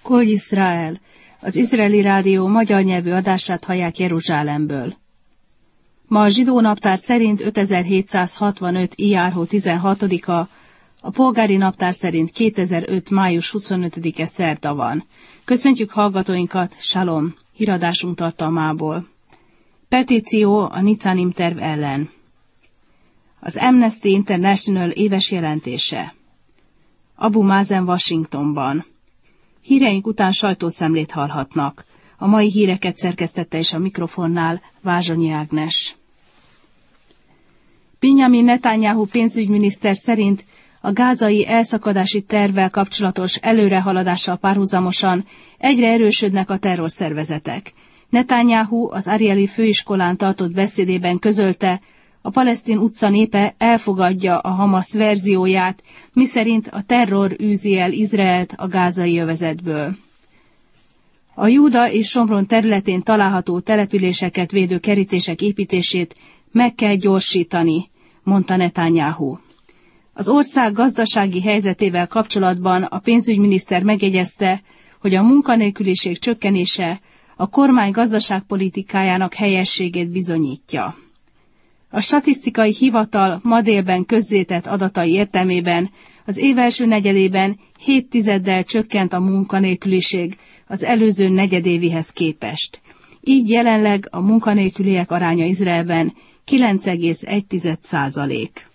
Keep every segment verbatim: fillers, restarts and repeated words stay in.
Kol Yisrael, az izraeli rádió magyar nyelvű adását hallják Jeruzsálemből. Ma a zsidó naptár szerint ötezer-hétszázhatvanöt. ijár-hó tizenhatodika, a polgári naptár szerint kétezer-öt. május huszonötödike szerda van. Köszöntjük hallgatóinkat, Salom, híradásunk tartalmából. Petíció a Nicanim terv ellen. Az Amnesty International éves jelentése. Abu Mazen Washingtonban. Híreink után sajtószemlét hallhatnak. A mai híreket szerkesztette és a mikrofonnál Vázsonyi Ágnes. Binyamin Netanyahu pénzügyminiszter szerint a gázai elszakadási tervvel kapcsolatos előrehaladással párhuzamosan egyre erősödnek a terrorszervezetek. Netanyahu az Arieli főiskolán tartott beszédében közölte, a palesztin utca népe elfogadja a Hamasz verzióját, miszerint a terror űzi el Izraelt a gázai övezetből. A Júda és Somron területén található településeket védő kerítések építését meg kell gyorsítani, mondta Netanyahu. Az ország gazdasági helyzetével kapcsolatban a pénzügyminiszter megjegyezte, hogy a munkanélküliség csökkenése a kormány gazdaságpolitikájának helyességét bizonyítja. A statisztikai hivatal ma délben közzétett adatai értelmében az év első negyedében hét tizeddel csökkent a munkanélküliség az előző negyedévihez képest. Így jelenleg a munkanélküliek aránya Izraelben kilenc egész egy százalék.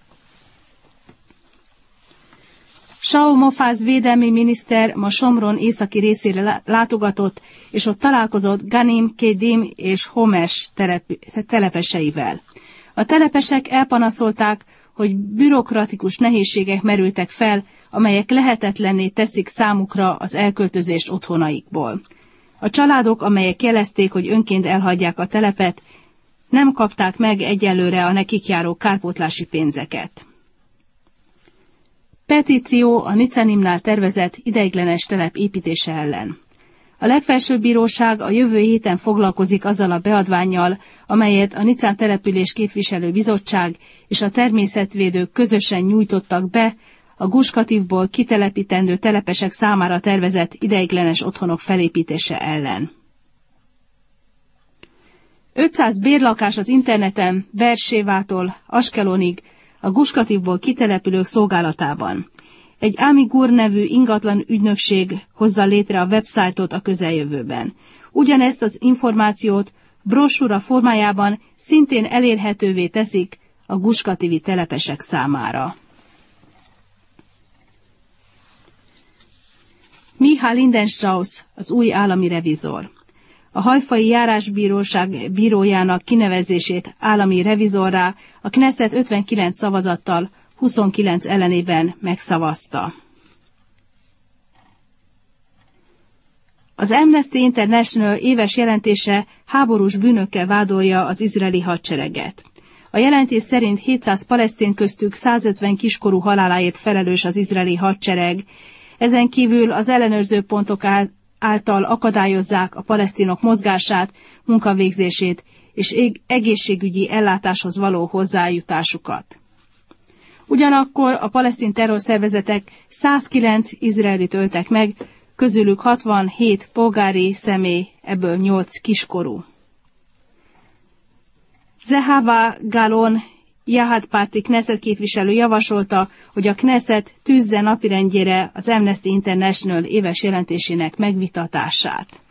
Shaul Mofaz védelmi miniszter ma Somron északi részére látogatott, és ott találkozott Ganim, Kedim és Homes telep- telepeseivel. A telepesek elpanaszolták, hogy bürokratikus nehézségek merültek fel, amelyek lehetetlenné teszik számukra az elköltözést otthonaikból. A családok, amelyek jelezték, hogy önként elhagyják a telepet, nem kapták meg egyelőre a nekik járó kárpótlási pénzeket. Petíció a Nicanimnál tervezett ideiglenes telep építése ellen. A legfelsőbb bíróság a jövő héten foglalkozik azzal a beadvánnyal, amelyet a Nicán település képviselő bizottság és a természetvédők közösen nyújtottak be a Guskatívból kitelepítendő telepesek számára tervezett ideiglenes otthonok felépítése ellen. ötszáz bérlakás az interneten Beersévától Askelonig a Guskatívból kitelepülők szolgálatában. Egy Amigur nevű ingatlan ügynökség hozza létre a websájtot a közeljövőben. Ugyanezt az információt brossúra formájában szintén elérhetővé teszik a guskatívi telepesek számára. Mihály Lindenstrauss, az új állami revizor. A Hajfai Járásbíróság bírójának kinevezését állami revizorrá a Knesset ötvenkilenc szavazattal huszonkilenc ellenében megszavazta. Az Amnesty International éves jelentése háborús bűnökkel vádolja az izraeli hadsereget. A jelentés szerint hétszáz palesztin köztük százötven kiskorú haláláért felelős az izraeli hadsereg, ezen kívül az ellenőrző pontok által akadályozzák a palesztinok mozgását, munkavégzését és egészségügyi ellátáshoz való hozzájutásukat. Ugyanakkor a palesztin terrorszervezetek százkilenc izraelit öltek meg, közülük hatvanhét polgári személy, ebből nyolc kiskorú. Zehava Galon, Jahad párti Knesset képviselő javasolta, hogy a Knesset tűzze napirendjére az Amnesty International éves jelentésének megvitatását.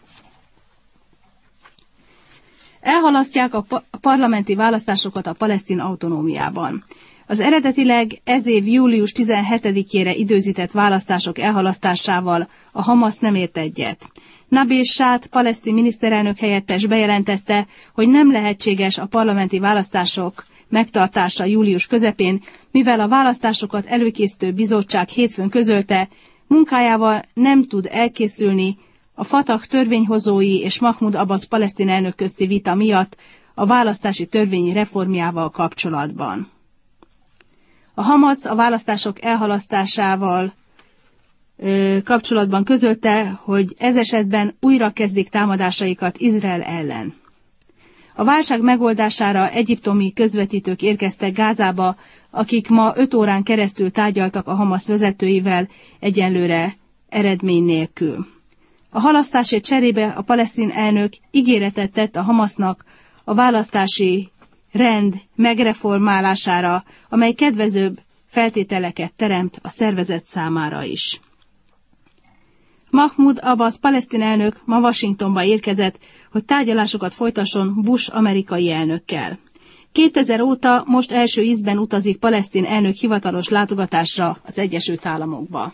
Elhalasztják a parlamenti választásokat a palesztin autonómiában. Az eredetileg ez év július tizenhetedikére időzített választások elhalasztásával a Hamasz nem ért egyet. Nabil Sát, palesztin miniszterelnök helyettes bejelentette, hogy nem lehetséges a parlamenti választások megtartása július közepén, mivel a választásokat előkészítő bizottság hétfőn közölte, munkájával nem tud elkészülni a Fatah törvényhozói és Mahmud Abbas palesztin elnök közti vita miatt a választási törvény reformjával kapcsolatban. A Hamasz a választások elhalasztásával ö, kapcsolatban közölte, hogy ez esetben újra kezdik támadásaikat Izrael ellen. A válság megoldására egyiptomi közvetítők érkeztek Gázába, akik ma öt órán keresztül tárgyaltak a Hamasz vezetőivel, egyenlőre eredmény nélkül. A halasztásért cserébe a palesztin elnök ígéretet tett a Hamasznak a választási rend megreformálására, amely kedvezőbb feltételeket teremt a szervezet számára is. Mahmoud Abbas palesztin elnök ma Washingtonba érkezett, hogy tárgyalásokat folytasson Bush amerikai elnökkel. kétezer óta most első ízben utazik palesztin elnök hivatalos látogatásra az Egyesült Államokba.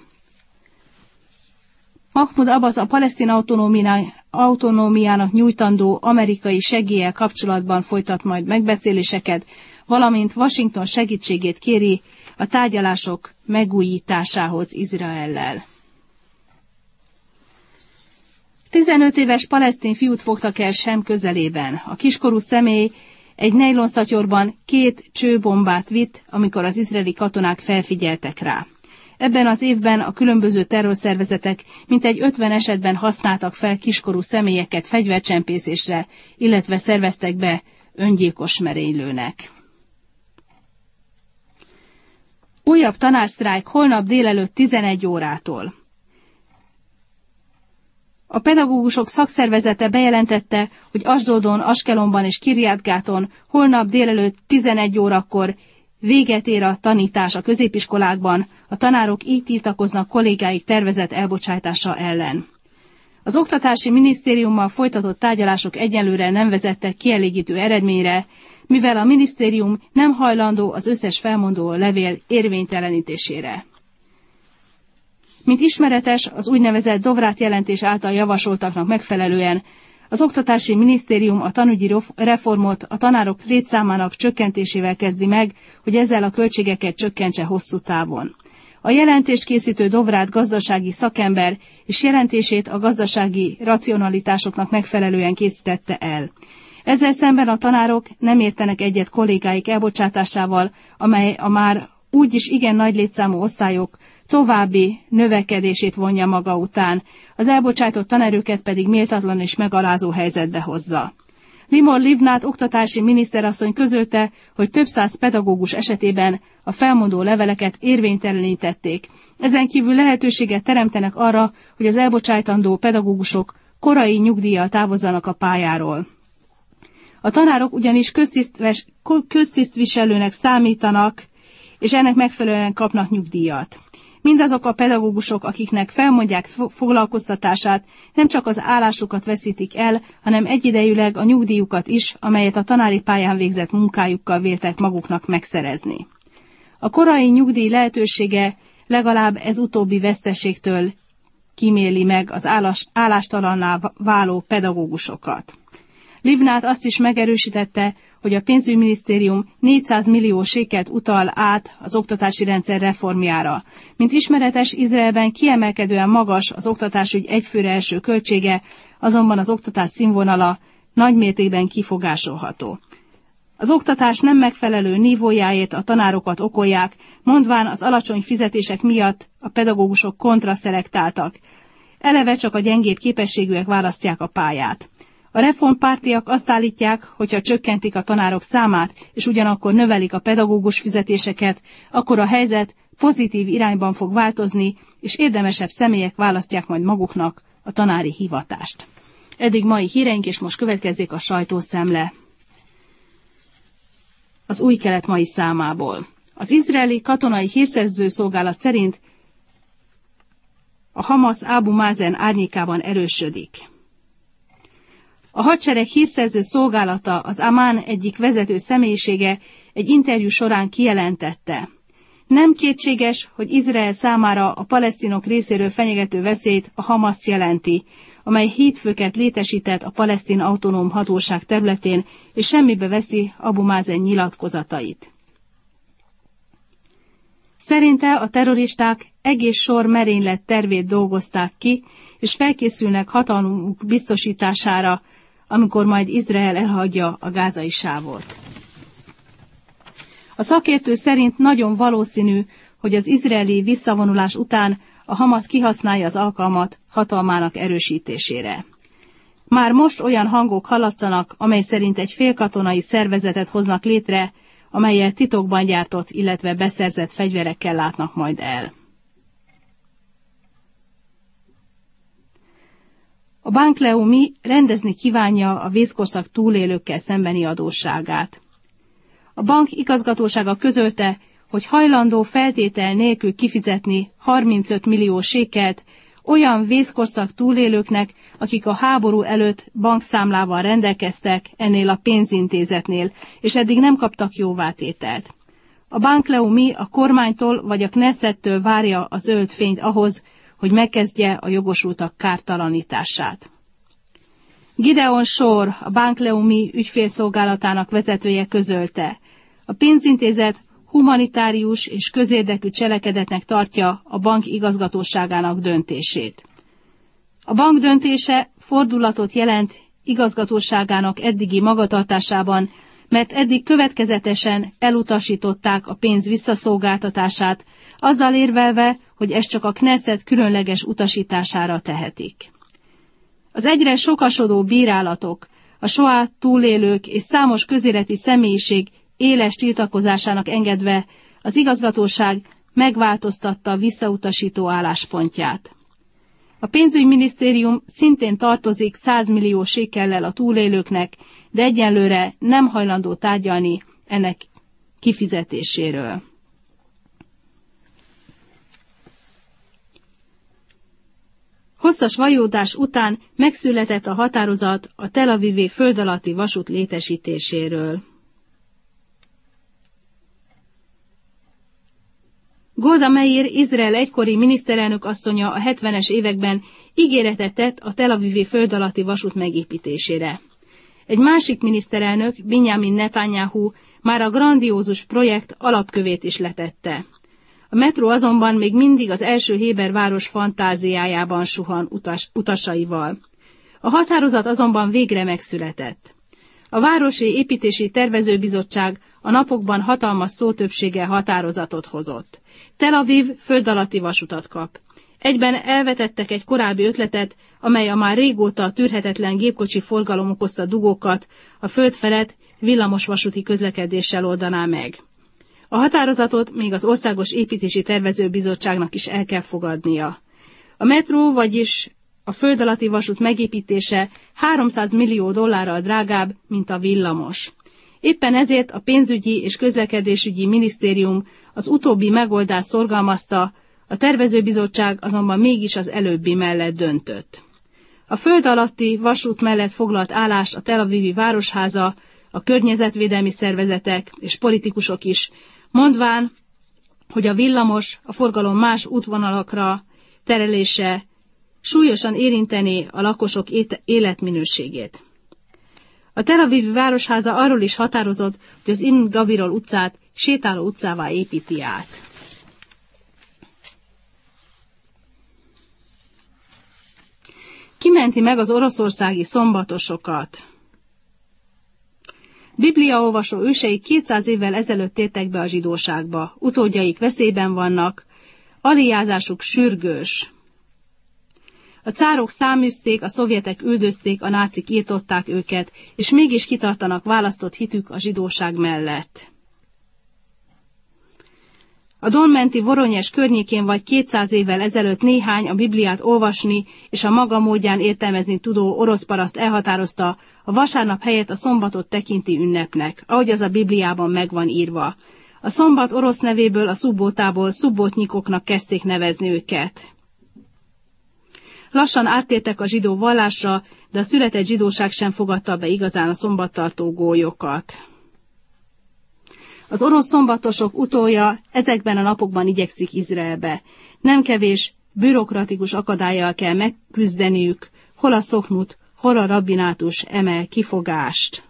Mahmoud Abbas a palesztin autonómiának nyújtandó amerikai segéllyel kapcsolatban folytat majd megbeszéléseket, valamint Washington segítségét kéri a tárgyalások megújításához Izraellel. tizenöt éves palesztin fiút fogtak el Sem közelében. A kiskorú személy egy nejlonszatyorban két csőbombát vitt, amikor az izraeli katonák felfigyeltek rá. Ebben az évben a különböző terrorszervezetek mintegy ötven esetben használtak fel kiskorú személyeket fegyvercsempészésre, illetve szerveztek be öngyilkos merénylőnek. Újabb tanársztrájk holnap délelőtt tizenegy órától. A pedagógusok szakszervezete bejelentette, hogy Asdodon, Askelonban és Kirjat-Gáton holnap délelőtt tizenegy órakor véget ér a tanítás a középiskolákban, a tanárok így tiltakoznak kollégáik tervezett elbocsátása ellen. Az Oktatási Minisztériummal folytatott tárgyalások egyelőre nem vezettek kielégítő eredményre, mivel a minisztérium nem hajlandó az összes felmondó levél érvénytelenítésére. Mint ismeretes, az úgynevezett Dovrát jelentés által javasoltaknak megfelelően az Oktatási Minisztérium a tanügyi reformot a tanárok létszámának csökkentésével kezdi meg, hogy ezzel a költségeket csökkentse hosszú távon. A jelentést készítő Dovrát gazdasági szakember és jelentését a gazdasági racionalitásoknak megfelelően készítette el. Ezzel szemben a tanárok nem értenek egyet kollégáik elbocsátásával, amely a már úgyis igen nagy létszámú osztályok további növekedését vonja maga után, az elbocsátott tanerőket pedig méltatlan és megalázó helyzetbe hozza. Limor Livnat oktatási miniszterasszony közölte, hogy több száz pedagógus esetében a felmondó leveleket érvénytelenítették. Ezen kívül lehetőséget teremtenek arra, hogy az elbocsátandó pedagógusok korai nyugdíjjal távozzanak a pályáról. A tanárok ugyanis köztisztviselőnek számítanak, és ennek megfelelően kapnak nyugdíjat. Mindazok a pedagógusok, akiknek felmondják foglalkoztatását, nem csak az állásukat veszítik el, hanem egyidejűleg a nyugdíjukat is, amelyet a tanári pályán végzett munkájukkal véltek maguknak megszerezni. A korai nyugdíj lehetősége legalább ez utóbbi veszteségtől kíméli meg az állás, állástalanná váló pedagógusokat. Livnát azt is megerősítette, hogy a pénzügyminisztérium négyszáz millió sékelt utal át az oktatási rendszer reformjára. Mint ismeretes, Izraelben kiemelkedően magas az oktatásügy egyfőre eső költsége, azonban az oktatás színvonala nagymértékben kifogásolható. Az oktatás nem megfelelő nívójáért a tanárokat okolják, mondván az alacsony fizetések miatt a pedagógusok kontraszelektáltak. Eleve csak a gyengébb képességűek választják a pályát. A reformpártiak azt állítják, hogyha csökkentik a tanárok számát, és ugyanakkor növelik a pedagógus fizetéseket, akkor a helyzet pozitív irányban fog változni, és érdemesebb személyek választják majd maguknak a tanári hivatást. Eddig mai híreink, és most következzék a sajtószemle az Új Kelet mai számából. Az izraeli katonai hírszerző szolgálat szerint a Hamasz Abu Mazen árnyékában erősödik. A hadsereg hírszerző szolgálata, az Amán egyik vezető személyisége egy interjú során kijelentette: nem kétséges, hogy Izrael számára a palesztinok részéről fenyegető veszélyt a Hamasz jelenti, amely hídfőket létesített a palesztin autonóm hatóság területén, és semmibe veszi Abu Mazen nyilatkozatait. Szerinte a terroristák egész sor merénylet tervét dolgozták ki, és felkészülnek hatalmuk biztosítására, amikor majd Izrael elhagyja a gázai sávot. A szakértő szerint nagyon valószínű, hogy az izraeli visszavonulás után a Hamasz kihasználja az alkalmat hatalmának erősítésére. Már most olyan hangok hallatszanak, amely szerint egy félkatonai szervezetet hoznak létre, amellyel titokban gyártott, illetve beszerzett fegyverekkel látnak majd el. Bank Leumi rendezni kívánja a vészkorszak túlélőkkel szembeni adósságát. A bank igazgatósága közölte, hogy hajlandó feltétel nélkül kifizetni harmincöt millió sékelt olyan vészkorszak túlélőknek, akik a háború előtt bankszámlával rendelkeztek ennél a pénzintézetnél, és eddig nem kaptak jóvátételt. A Bank Leumi a kormánytól vagy a Knessettől várja a zöld fényt ahhoz, hogy megkezdje a jogosultak kártalanítását. Gideon Shore, a Bank Leumi ügyfélszolgálatának vezetője közölte, a pénzintézet humanitárius és közérdekű cselekedetnek tartja a bank igazgatóságának döntését. A bank döntése fordulatot jelent igazgatóságának eddigi magatartásában, mert eddig következetesen elutasították a pénz visszaszolgáltatását, azzal érvelve, hogy ezt csak a Knesset különleges utasítására tehetik. Az egyre sokasodó bírálatok, a soá túlélők és számos közéleti személyiség éles tiltakozásának engedve az igazgatóság megváltoztatta a visszautasító álláspontját. A pénzügyminisztérium szintén tartozik száz millió sékellel a túlélőknek, de egyenlőre nem hajlandó tárgyalni ennek kifizetéséről. Hosszas vajúdás után megszületett a határozat a Tel Avivi föld alatti vasút létesítéséről. Golda Meir, Izrael egykori miniszterelnök asszonya a hetvenes években ígéretet tett a Tel Avivi föld alatti vasút megépítésére. Egy másik miniszterelnök, Binyamin Netanyahu már a grandiózus projekt alapkövét is letette. A metró azonban még mindig az első héber város fantáziájában suhan utas, utasaival. A határozat azonban végre megszületett. A Városi Építési Tervezőbizottság a napokban hatalmas szótöbbséggel határozatot hozott. Tel Aviv föld alatti vasutat kap. Egyben elvetettek egy korábbi ötletet, amely a már régóta tűrhetetlen gépkocsi forgalom okozta dugókat a föld felett villamos vasúti közlekedéssel oldaná meg. A határozatot még az Országos Építési Tervezőbizottságnak is el kell fogadnia. A metró, vagyis a föld alatti vasút megépítése háromszáz millió dollárral drágább, mint a villamos. Éppen ezért a pénzügyi és közlekedésügyi minisztérium az utóbbi megoldást szorgalmazta, a tervezőbizottság azonban mégis az előbbi mellett döntött. A föld alatti vasút mellett foglalt állást a Tel Avivi Városháza, a környezetvédelmi szervezetek és politikusok is, mondván, hogy a villamos, a forgalom más útvonalakra terelése súlyosan érinteni a lakosok életminőségét. A Tel Avivi Városháza arról is határozott, hogy az Ibn Gabirol utcát sétáló utcává építi át. Kimenti meg az oroszországi szombatosokat. Bibliaolvasó ősei kétszáz évvel ezelőtt tértek be a zsidóságba. Utódjaik veszélyben vannak, aliázásuk sürgős. A cárok száműzték, a szovjetek üldözték, a nácik írtották őket, és mégis kitartanak választott hitük a zsidóság mellett. A Donmenti Voronyes környékén vagy kétszáz évvel ezelőtt néhány a Bibliát olvasni és a maga módján értelmezni tudó orosz paraszt elhatározta, a vasárnap helyett a szombatot tekinti ünnepnek, ahogy az a Bibliában meg van írva. A szombat orosz nevéből, a szubbótából szubbótnyikoknak kezdték nevezni őket. Lassan áttértek a zsidó vallásra, de a született zsidóság sem fogadta be igazán a szombattartó gólyokat. Az orosz szombatosok utolja ezekben a napokban igyekszik Izraelbe. Nem kevés bürokratikus akadállyal kell megküzdeniük, hol a szoknut, hol a rabbinátus emel kifogást.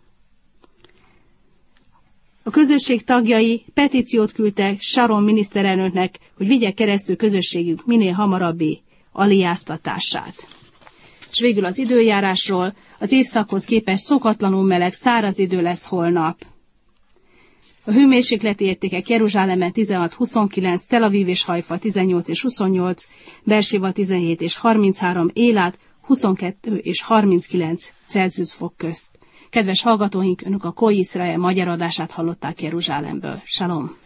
A közösség tagjai petíciót küldtek Sharon miniszterelnöknek, hogy vigye keresztül közösségük minél hamarabbi aliáztatását. És végül az időjárásról, az évszakhoz képest szokatlanul meleg, száraz idő lesz holnap. A hőmérsékleti értékek Jeruzsálemen tizenhat-huszonkilenc, Tel Aviv és Hajfa tizennyolc és huszonnyolc, Beerséva tizenhét és harminchárom, Élát huszonkettő és harminckilenc Celsius fok közt. Kedves hallgatóink, önök a Kol Iszrael magyar adását hallották Jeruzsálemből. Salom!